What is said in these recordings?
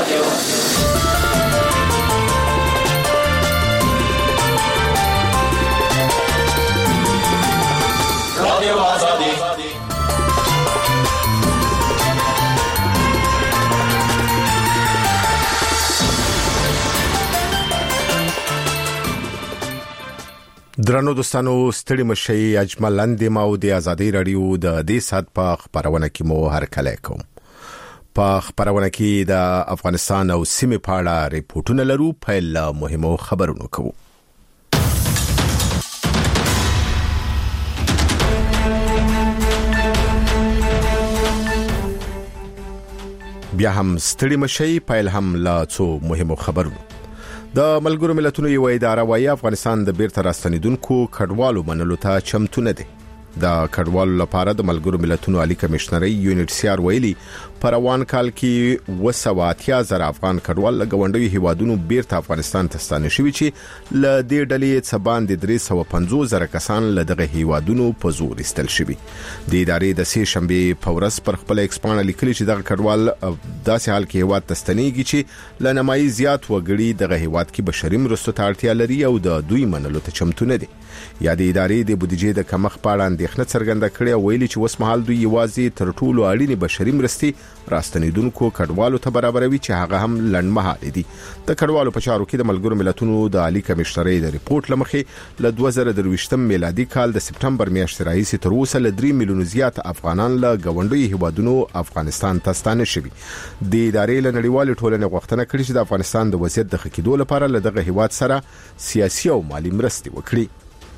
رادیو آزادی. درنو دوستانو ستړي مشي اجمل اندما او د ازادي رادیو د دې سات په خبرونه کې مو هر کله کوم په خبرونه کې د افغانستان او سیمې په اړه ریپورتونه لرو په مهمو خبرونو کوو. بیا هم ستړي مشي په هم لا څو مهمو خبرونو. د ملګرو ملتونو یو اداره وايي افغانستان د بیرته راستنیدونکو کډوالو منلو ته چمتو نه دی. د کډوالو لپاره د ملګرو ملتونو عالی کمشنري UNHCR ویلي په روان کال کې 280,000 افغان کډوال له غونډوي هیوادونو بیرته افغانستان ته ستانه شوي چې له دې ډلې څخه باندې 350,000 کسان له دغه هیوادونو په زور ایستل شوي. د ادارې د سې شنبه په ورځ پر خپل ایکسپان لیکلي چې دغه کډوال داسې حال کې هیواد ته ستنېږي چې له نمایي زیات وګړي دغه هیواد کې بشري مرستو ته اړتیا لري او د دوی منلو ته چمتو نه دي. یا د ادارې د بودیجې د کمښت په اړه اندېښنه څرګنده کړې او ویلي چې وسمحال دوی یوازې تر ټولو اړینې بشري مرستې راستنیدونکو کډوالو ته برابروي چې هغه هم لنډمهاله دي. د کډوالو په چارو کې د ملګرو ملتونو د عالی کمشنري د ریپورت لمخې له 2023 میلادي کال د سپټمبر میاشتې راهیسې تر اوسه له 3 میلیون زیات افغانان له غونډوي هیوادونو افغانستان ته ستانه شوي. د ادارې له نړیوال ټولنې غوښتنه کړې چې د افغانستان د وضعیت د ښه کېدو لپاره له دغه هیواد سره سیاسي او مالی مرستې وکړي.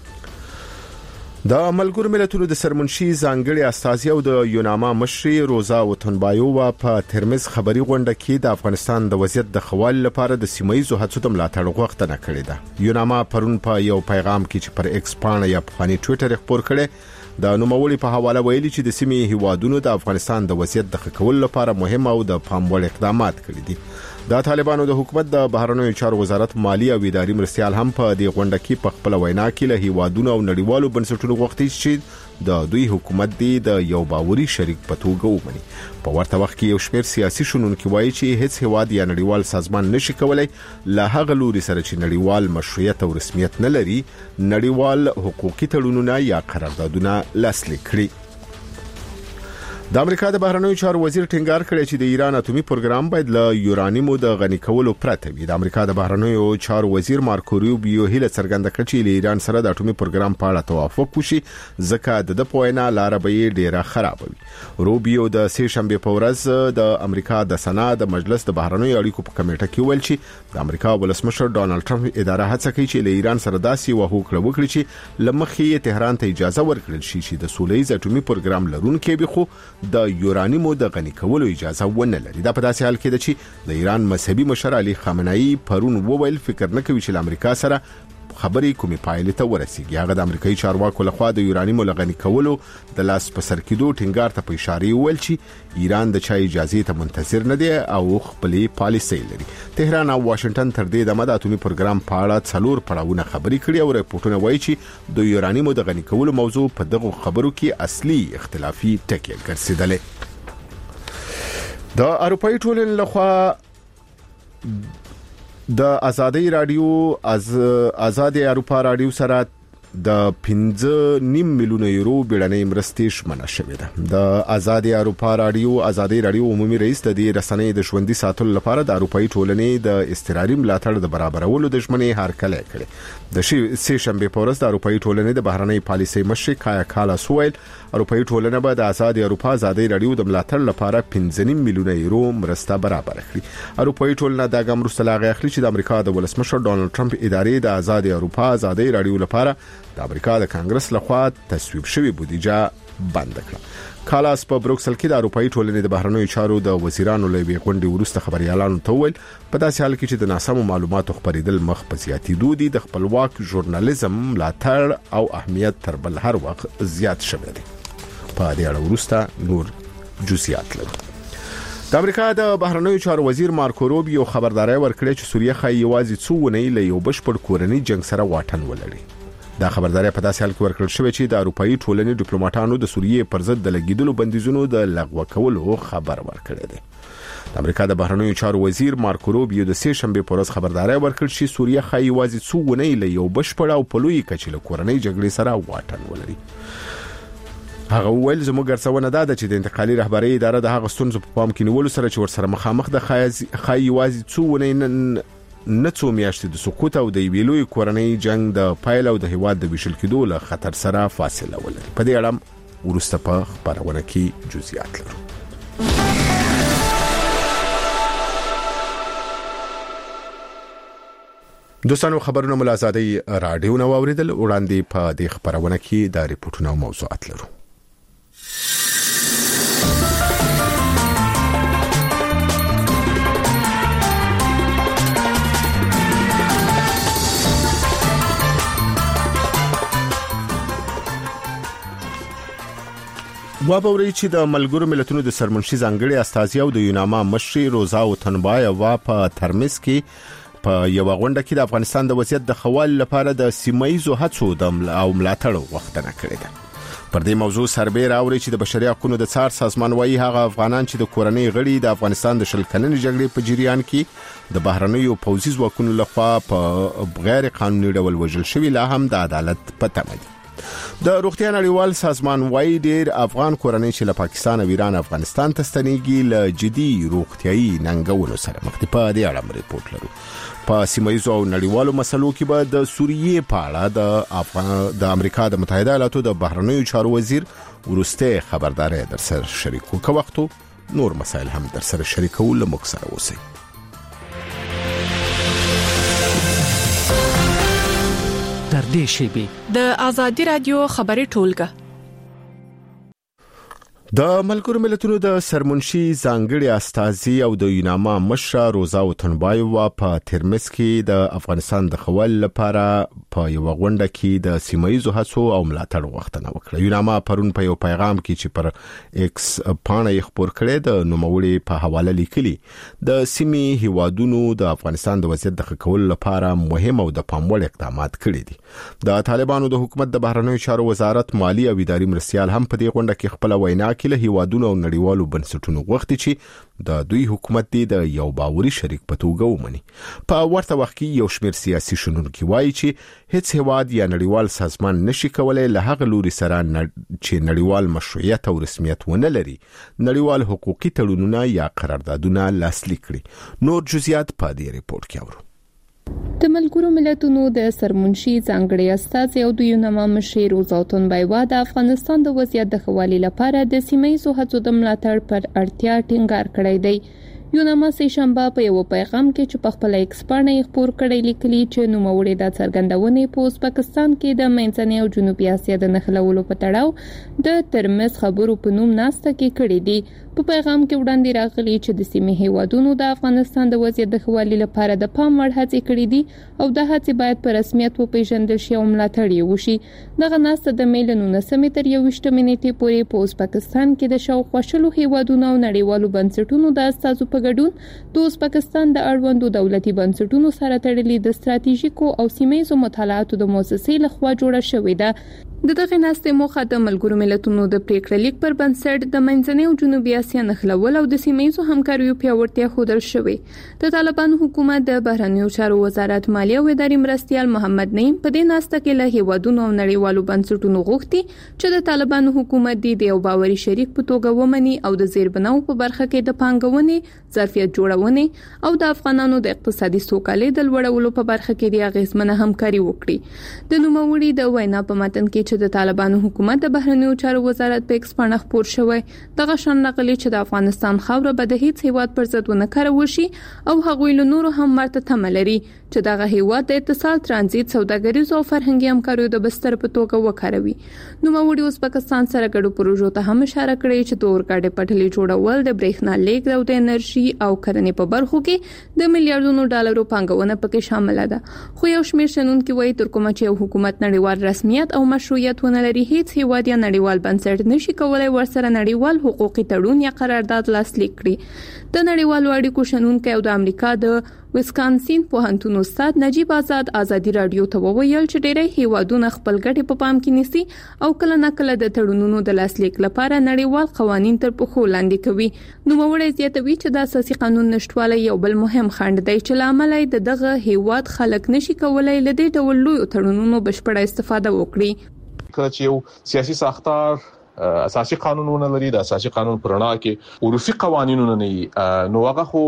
د ملګرو ملتونو د سرمنشي ځانګړي استازي او د یوناما مشري روزا وتنبایووا په ترمز خبري غونډه کې د افغانستان د وضعیت د خوال لپاره د سیمایي هڅو ته ملاتړ غوښتنه کړې ده. یوناما پرون په یو پیغام کې چې پر ایکس پاڼه یا په فني ټوئیټر خبر کړي د نوموړي په حواله ویلي چې د سیمې هیوادونو د افغانستان د وضعیت د ښه کولو لپاره مهم او د پام وړ اقدامات کړي دي. د طالبانو د حکومت د بهرنیو چارو وزارت مالی او اداري مرستيال هم په دې غونډه کې په خپل وینا کې له هیوادونو او نړیوالو بنسټونو غوښتي چې د دوی حکومت دی د یو باوري شریک په توګه ومني. په ورته وخت کې یو شمېر سیاسي شنونکي وایي چې هیڅ هیواد یا نړیوال سازمان نشي کولای له هغه لوري سره چې نړیوال مشروعیت او رسمیت نه لري نړیوال حقوقي تړونونه یا قراردادونه لاسلیک کړي. د امریکا د بهرنیو چارو وزیر ټینګار کړی چې د ایران اټومي پروګرام باید له یورانیمو د غني کولو پرته وي. د امریکا د بهرنیو چارو وزیر مارکو روبیو هیله څرګنده کړې چې له ایران سره د اټومي پروګرام په اړه توافق وشي ځکه د پوینا لار به ډیره خراب وي. روبیو د سې شنبه په ورځ د امریکا د سنا د مجلس د بهرنیو اړیکو په کمیټه کې ویل چې د امریکا ولسمشر ډونالد ټرمپ اداره هڅه کوي چې له ایران سره داسې وهوکړه وکړي چې لمخې تهران ته اجازه ورکړي شي چې د سولهییز اټومي پروګرام لرونکي به خو د یورانیمو د غني کولو اجازه ونه لري. دا په داسې حال کې ده چې د ایران مذهبي مشر علي خامنه‌ای پرون وویل فکر نه کوي چې امریکا سره خبرې کومې پایلې ته ورسیږي. هغه د امریکایي چارواکو لخوا د یورانیمو لغني کولو د لاس په سر کېدو ټینګار ته په اشاره ویل چې ایران د چا اجازه ته منتظر نه دی او خپلې پالیسۍ لري. تهران او واشنگټن تر دې دمه د اټومي پروګرام په اړه څلور پړاوونه خبرې کړې او راپورټونه وایي چې د یورانیمو د غني کولو موضوع په دغه خبرو کې اصلي اختلافي ټکی ګرځیدلې. د اروپאי ټولنې لخوا د ازادي رادیو آزادي اروپا رادیو سره د 5.5 میلیون یورو بیړنۍ مرستې شمنه شوې ده. د آزادي اروپا رادیو عمومي رئیس د دې رسنۍ د ژوندۍ ساتلو لپاره د اروپאי ټولنې د استقراري ملاتړ د برابرولو د ژمنې هرکلی کړي. د سې شنبه په ورځ د اروپאי ټولنې د بهرنۍ پالیسۍ مشر کایا کالاس ویل اروپאי ټولنه به د آزادي اروپا آزادي رادیو د ملاتړ لپاره 5.5 میلیون یورو مرسته برابر کړي. اروپאי ټولنه د ګام رسلاغه اخلي چې د امریکا د ولسمشر ډونالد ټرمپ ادارې د آزادي اروپا آزادي رادیو لپاره د امریکا د کانګرس لخوا تصویب شوی بودیجه بند کړه. کالاس په بروکسل کې د اروپאי ټولنې د بهرنیو چارو د وزیرانو لوي غونډې وروسته خبريالانو ته ویل په داسې حال کې چې د ناسمو معلوماتو خبرېدل مخ په زیاتېدو دي د خپلواک ژورنالیزم ملاتړ او اهمیت تر بل هر وخت زیات شوی دی. په دې اړه وروسته نور جزئیات لرو. د امریکا د بهرنیو چارو وزیر مارکو روبیو خبرداري ورکړه چې سوریه خای یوازې څو ونې له یو بشپړ کورنۍ جنگ سره واټن ولري. دا خبرداري په داسې حال کې ورکړل شوې چې د اروپאי ټولنې ډیپلوماټانو د سوریې پر ضد د لګیدلو بندیزونو د لغوه کولو خبر ورکړی دی. د امریکا د بهرنیو چارو وزیر مارکو روبیو د سه شنبه په ورځ خبرداري ورکړه چې سوریه خایي واځي څو ونې له یو بشپړ او په لوی کچې له کورنۍ جګړې سره واټن ولري. هغه ویل زموږ ارڅونه ده چې د انتقالي رهبرۍ اداره د هغه ستونزو په پام کې نیولو سره چې ورسره مخامخ د خایي واځي څو ونې نه څو میاشتې د سقوط او د ویلوي کورنۍ جنگ د پایل او د هیواد د ویشل کېدو له خطر سره فاصله ولري. په دې اړه ورسته په خبرونه کې جزئیات لرو. دوستانو خبرونه ملازادي رادیو نو اوریدل وړاندې په دې خبرونه کې د ریپورتونو موضوعات لرو. وابوري چې د ملګرو ملتونو د سرمنشي ځانګړي استازي او د یوناما مشري روزا وطنبایوا په ترمز کې په یو غونډه کې د افغانستان د وضعیت د خوال لپاره د سیمایزو هڅو او ملاتړ وختنه کړې ده. پر دې موضوع سربېره اوري چې د بشري حقوقو د څار سازمان وايي هغه افغانان چې د کورنۍ غړي د افغانستان د شلکلنې جګړې په جریان کې د بهرنیو پوځي ځواکونو لخوا په غیر قانوني ډول وژل شوي لا هم د عدالت په تمه دي. د روغتیا نړیوال سازمان وايي ډېر افغان کورنۍ چې له پاکستان او ایران افغانستان ته ستنېږي له جدي روغتيایي ننګونو سره مخ دي. په دې اړه ریپورت لرو. په سیمایي او نړیوالو مسلو کې به د سوریې په اړه د امریکا د متحده ایالاتو د بهرنیو چارو وزیر ورسته خبرداري در سره شریکو که وختو نور مسایل هم در سره شریکو له موږ سره اوسئ. در دې شیبي د آزادي رادیو خبري ټولګه د ملګرو ملتونو د سرمنشي ځانګړي استازي او د یوناما مشره روزا وطنبایوا په ترمز کې د افغانستان د خوال لپاره په یو غونډه کې د سیمایزو هڅو او ملاتړ غوښتنه وکړه. یوناما پرون په یو پیغام کې چې پر ایکس پاڼه خبر کړي د نوموړي په حواله لیکلي د سیمې هیوادونو د افغانستان د وضعیت د ښه کولو لپاره مهم او د پام وړ اقدامات کړي دي. د طالبانو د حکومت د بهرنیو چارو وزارت مالی او اداري مرستيال هم په دې غونډه کې خپل وینا کې له هیوادونو او نړیوالو بنسټونو غوښتي چې د دوی حکومت د یو باوري شریک په توګه ومني. په ورته وخت کې یو شمېر سیاسي شنونکي وایي چې هیڅ هیواد یا نړیوال سازمان نشي کولای له هغه لوري سره چې نړیوال مشروعیت او رسمیت ونه لري نړیوال حقوقي تړونونه یا قراردادونه لاسلیک کړي. نور جزئیات په دې ریپورت کې اورو. د ملګرو ملتونو د سرمنشي ځانګړي استازي او د یوناما مشري روزا وطنبایوا د افغانستان د وضعیت د خوالي لپاره د سیمایي هڅو د ملاتړ پر اړتیا ټینګار کړی دی. یوناما سه شنبه په یو پیغام کې چې په خپل ایکس باندې خبر کړی لیکلي چې نوموړي د څرګندونې په پاکستان کې د منځنۍ او جنوبي اسیا د نښلولو په تړاو د ترمز خبرو په نوم ناسته کې کړی دی. په پیغام کې وړاندې راغلي چې د سیمې هیوادونو د افغانستان د وضعیت د خوالي لپاره د پام وړ هڅې کړې دي او د هڅې باید په رسمیت وپیژندل شي او ملاتړ یې وشي. دغه ناسته د میل 19 تر 21 نیټې پورې په پاکستان کې د شاوخوا شلو هیوادونو او نړیوالو بنسټونو د استازو په ګډون د پاکستان د اړوندو دولتي بنسټونو سره تړلې د ستراتیژیکو او سیمایي مطالعاتو د مؤسسې لخوا جوړه شوې ده. د دغه ناستې موخه د ملګرو ملتونو د پریکړه لیک پر بنسټ د منځنۍ او جنوبي اسیا نښلول او د سیمایي همکاریو پیاوړتیا ښودل شوې. د طالبانو حکومت د بهرنیو چارو وزارت مالی او اداري مرستيال محمد نعیم په دې ناسته کې له هیوادونو او نړیوالو بنسټونو غوښتي چې د طالبانو حکومت د یو باوري شریک په توګه ومني او د زیربناو په برخه کې د پانګونې ظرفیت جوړونې او د افغانانو د اقتصادي سوکالۍ د لوړولو په برخه کې د اغیزمنه همکاري وکړي. د نوموړي د وینا په متن کې چې د طالبانو حکومت د بهرنیو چارو وزارت په ایکس باندې خبر شوی دغه شان نقلی چې د افغانستان خاوره به د هیڅ هیواد پر ضد ونه کارول شي او هغوی له نورو هم مرته تمه لري چې دغه هیواد د اتصال ترانزیت سوداګریز او فرهنګي همکاریو د بستر په توګه وکاروي. نوموړي اوس پاکستان سره ګډو پروژو ته هم اشاره کړې چې د اورګاډي پټلۍ جوړول د برېښنا لیږد او د انرژي او کرنې په برخو کې د میلیارډونو ډالرو پانګونه پکې شامل ده. خو یو شمېر شنونکي وایي تر کومه چې حکومت نړیوال رسمیت او مشروعیت ونه لري هیڅ هیواد یا نړیوال بنسټ نشي کولای ورسره نړیوال حقوقي تړون یا قرارداد لاسلیک کړي. د نړیوالو اړیکو شنونکي او د امریکا د ویسکانسین پوهنتون استاد نجیب ازادي رادیو ته وویل چې ډېری هیوادونه خپل ګټې په پام کې نیسي او کله ناکله د تړونونو د لاسلیک لپاره نړیوال قوانین تر پښو لاندې کوي. نو وړي زیاتوي چې د اساسي قانون نشټوالی یو بل مهم خنډ دی چې لامل یې دغه هیواد خلک نشي کولای له دې ډول لوی تړونونو بشپړه استفاده وکړي. کله چې یو سیاسي ساختار اساسي قانونونه لري، د اساسي قانون پرنا کې عرفي قوانینونه نه نو هغه خو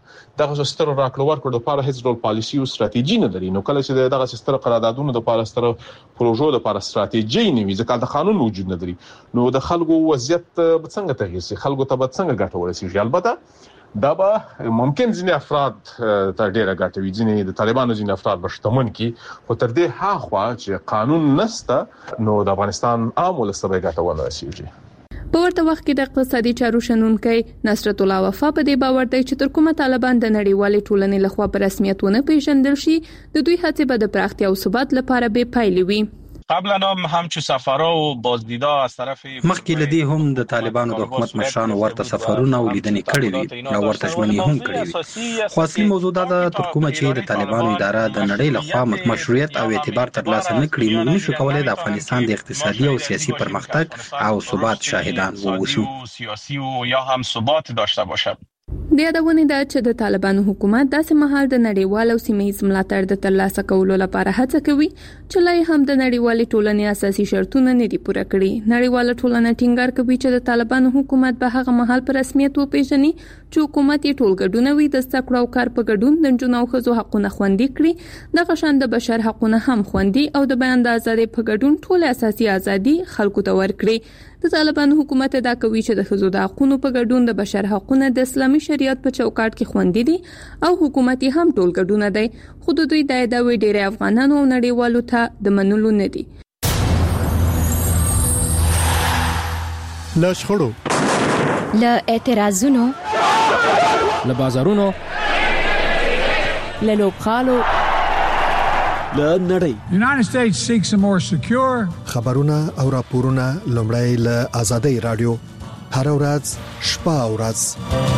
دغه ستر راکړه ورکړه د لپاره هیڅ ډول پالیسي او ستراتیژي نه لري. نو کله چې دغه ستر قراردادونو د لپاره ستر پروژو د لپاره ستراتیژي نه وي، ځکه د قانون موجود نه لري، نو د خلکو وضعیت څنګه تغیر شي، خلکو ته به څنګه ګټه ورسیږي. البته دا به ممکن ځینې افراد ته ډېره ګټه وي، ځینې د طالبانو ځینې افراد به شتمن کی، خو تر دې هاخوا چې قانون نشته نو د افغانستان عام ولس ته ګټه ونه رسیږي. په ورته وخت کې د اقتصادي چارو شنونکي نصرت الله وفا په دې باور دی چې تر کومه طالبان د نړیوالې ټولنې لخوا په رسمیت ونه پیژندل شي، د دوی هڅې به د پراختیا او ثبات لپاره بې پایلې وي. قبلا هم چې سفرها او بازدیدها از طرف مخکې لدی هم د طالبانو د حکومت مشرانو ورته سفرونه او لیدنې کړې وي او ورته ژمنې هم کړې وي. خو اصلي موضوع دا ده تر کومه چې د طالبانو اداره د نړۍ لخوا مشروعیت او اعتبار ترلاسه نه کړي، موږ نشو کولای د افغانستان د اقتصادي او سیاسي پرمختګ او ثبات شاهدان واوسو. سیاسي او یا هم ثبات داشته باشد. د یادونه ده چې د طالبانو حکومت داسې مهال د نړیوال او سیمه‌ایز ملاتړ د ترلاسه کولو لپاره هڅه کوي چې لای هم د نړیوالې ټولنې اساسي شرطونه نه دي پوره کړي. نړیواله ټولنه ټینګار کوي چې د طالبانو حکومت به هغه مهال په رسمیت وپیژني چې حکومت یې ټولګډونه وي، د زده کړو او کار په ګډون د نجونو او ښځو حقونه خوندي کړي، د غشن د بشر حقونه هم خوندي او د بیان د ازادۍ په ګډون ټول اساسي ازادي خلکو ته ورکړي. د طالبانو حکومت دا کوي چې د ښځو د حقونو په ګډون د بشر حقونه د اسلامي شریعت په چوکاټ کې خوندي دي او حکومت یې هم ټولګډونه دی، خو د دوی د ادعوی ډېری افغانانو او نړیوالو ته د منلو نه دي. له شخړو، له اعتراضونو، له بازارونو، له لوبغالو، له نړۍ. United States seeks a more secure خبرونه او راپورونه لومړی له ازادي رادیو هر ورځ شپه او ورځ.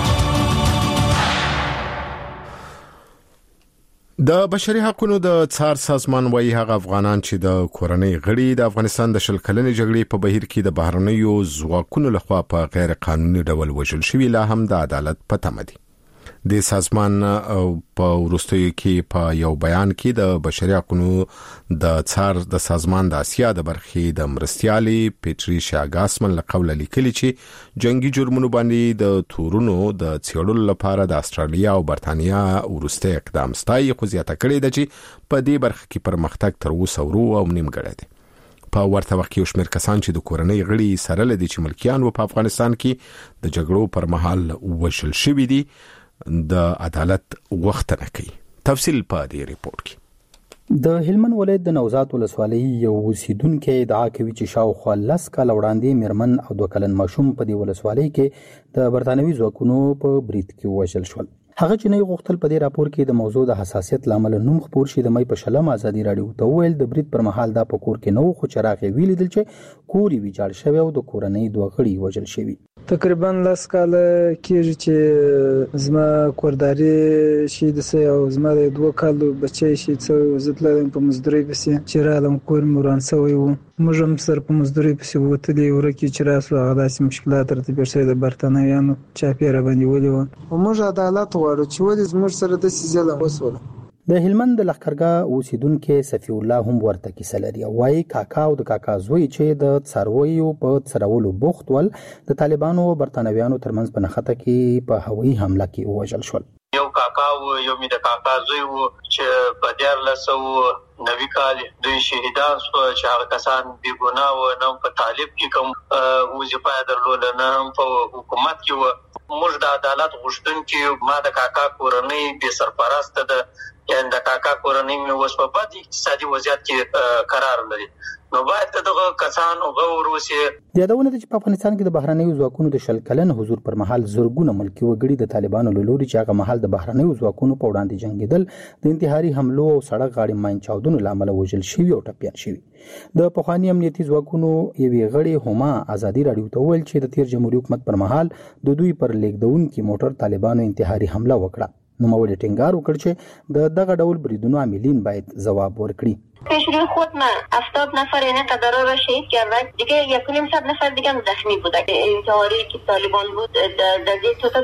د بشري حقوقو د څار سازمان وايي هغه افغانان چې د کورنۍ غړي د افغانستان د شل کلنې جګړې په بهیر کې د بهرنیو ځواکونو لخوا په غیر قانوني ډول وژل شوي، لا هم د عدالت په تمه دي. د سازمان په وروستیو کې په یو بیان کې د بشري حقوقو د څار د سازمان د اسیا د برخې د مرستيالي پیټریشیا ګاسمن له قوله لیکلي چې جنگي جرمونو باندې د تورونو د څېړلو لپاره د استرالیا او برتانیا وروستي اقدام ستایي، خو زیاته کړې ده چې په دې برخه کې پرمختګ تر اوسه ورو او نیمګړی دی. په ورته وخت کې شمېر کسان چې د کورنۍ غړي سره لدي چې ملکیان و په افغانستان کې د جګړو پر مهال وشل شوي دي د عدالت غوښتنه کوي. تفصیل په دې ریپورت کې. د هلمند ولایت د نوزاد ولسوالۍ یو اوسیدونکو ادعا کوي چې شاوخوا 10 کال وړاندې میرمن او 2 کلن ماشوم په دې ولسوالۍ کې د برتانوي ځواکونو په برید کې وژل شول. هغه چې نه غوښتل په دې راپور کې د موضوع د حساسیت لامل نوم خبر شي د مې په شلم ازادي رادیو ته ویل د برید پر مهال دا په کور کې نو خو چراغ ویل دل چې کور وی جوړ شوی او د کورنۍ 2 غړي وژل شوی. تقریبا 10 کال کېږي چې زما کورداري شي د سه او زما د 2 کال بچی شي څو زتلم په مزدوري پسې چې رالم کور موران سوی وو. موږ هم سر په مزدوري پسې وتلې ورکه چې راسو هغه داسې مشکلات ترته پیښې د برتانویانو چاپیره باندې ولې و. موږ عدالت غواړو چې ولې زموږ سره د سیزله وسوله. د هلمند د لخرګاه اوسیدونکو صفی الله هم ورته کیسه لري او وايي کاکا او د کاکا زوی چې د څارویو په څرولو بوخت ول د طالبانو او برتانویانو ترمنځ په نخته کې په هوایي حمله کې وژل شول. یو کاکا او یو می د کاکا زوی وو چې په 1490 کال دوی شهیدان شو چې هغه کسان بی ګناه و نه په طالب کې کوم وظیفه درلود نه په حکومت کې و. موږ د عدالت غوښتونکو ما د کاکا کورنۍ به سرپرست ده یعنی د کاکا کورنۍ مې اوس په بد اقتصادي وضعیت کې قرار لري، نو باید دغه کسانو غوړ وسی. د یادونه چې په افغانستان کې د بهرنیو ځواکونو د شل کلن حضور پر مهال زورګونه ملکی وګړي د طالبانو له لوري چې هغه مهال د بهرنیو ځواکونو په وړاندې جنگیدل د انتحاري حملو او سړک غاړي ماینچاودونو لامل وژل شوی او ټپيان شوی. د پخوانی امنیتي ځواکونو یوې غړي هما ازادي رادیو ته ویل چې د تیر جمهوریت حکومت پر مهال د دوی پر لیکدون کې موټر طالبانو انتحاري حمله وکړه. نوموړي ټینګار وکړ چې دغه ډول بریدونو عاملین باید ځواب ورکړي. پیشروی خود من 70 نفر این تدارا را شهید کردن، دیگه 1.5 نفر دیگه هم زخمی بودن. انتحاری که طالبان بود در